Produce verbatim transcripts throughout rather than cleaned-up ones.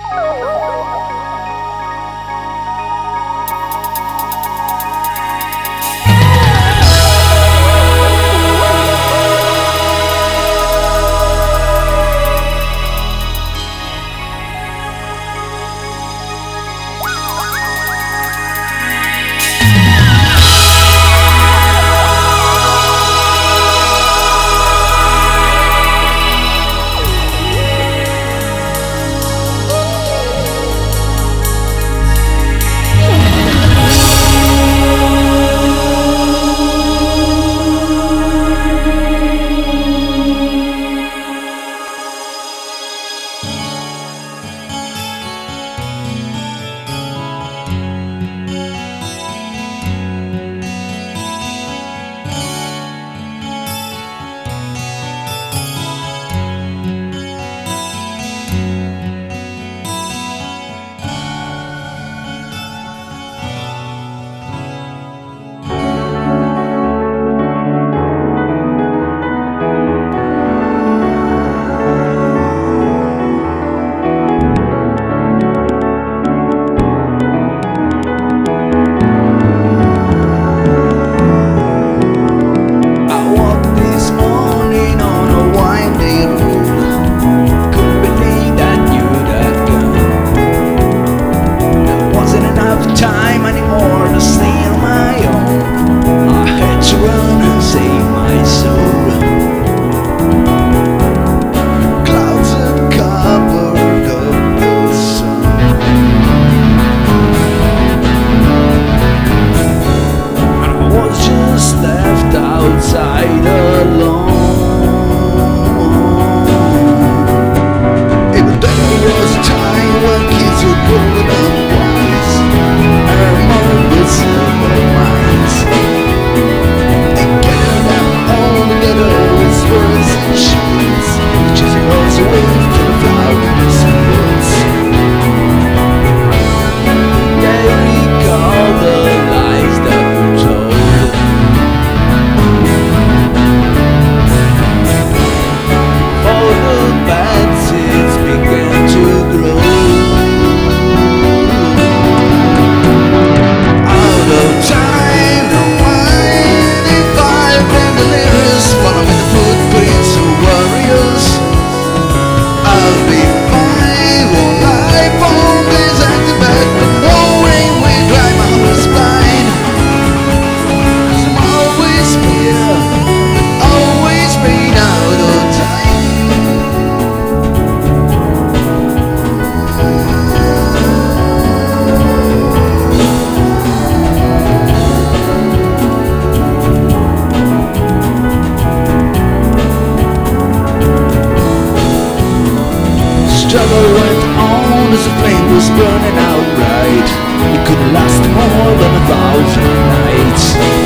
struggle went on as the flame was burning out right. It couldn't last more than a thousand nights.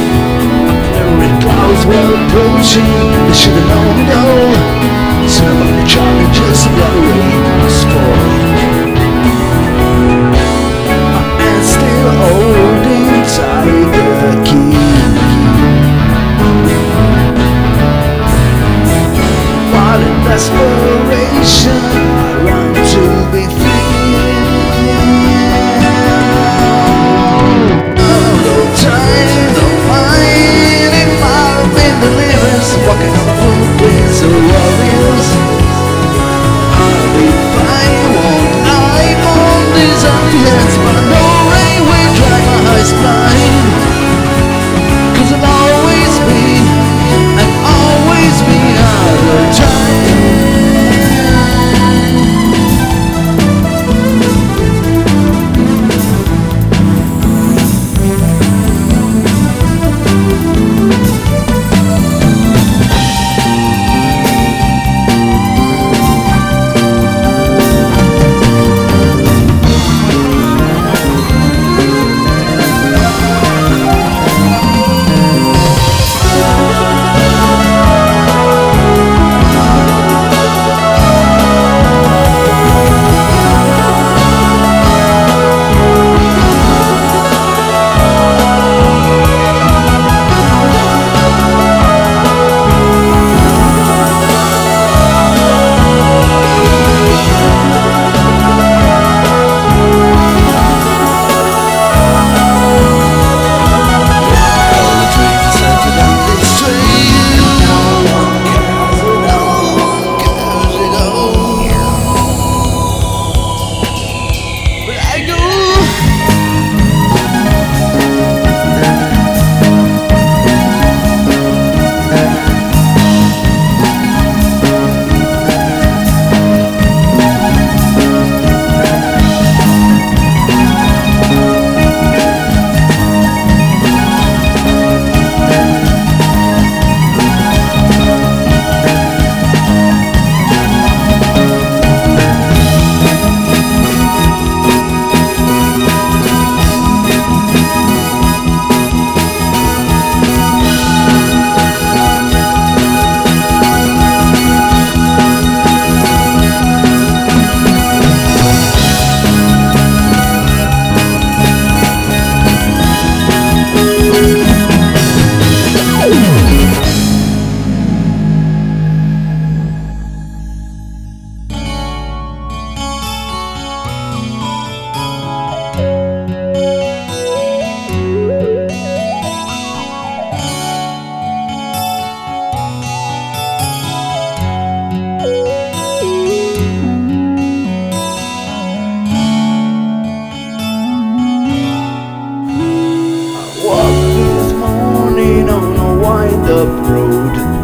Every clouds were approaching, they should have known it all. Some of the challenges blow away my score. My hand's still holding tight the key. While in desperation I run to be free. No time, no mind, if I've been delirious, walking on the footprints of warriors, I'll be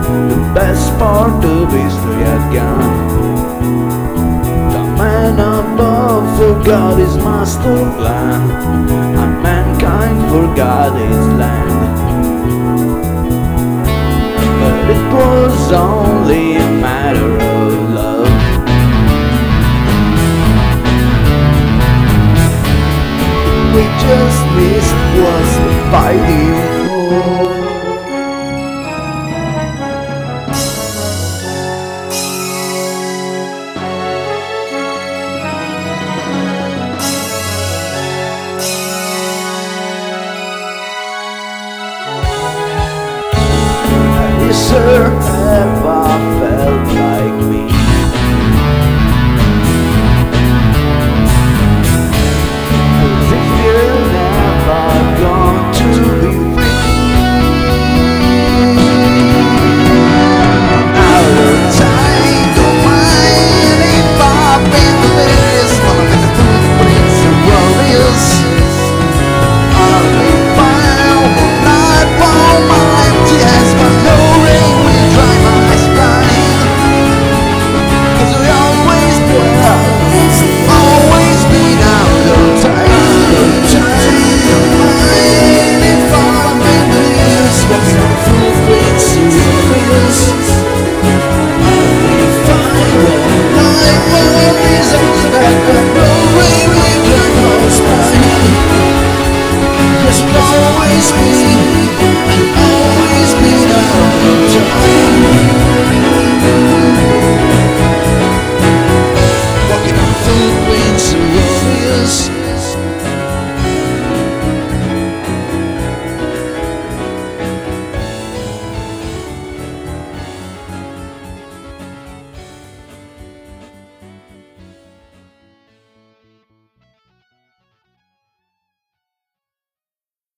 The best part of history had gone. The man above forgot his master plan, and mankind forgot his land. But it was only a matter of love. We just missed was the fighting for. Yes, sir,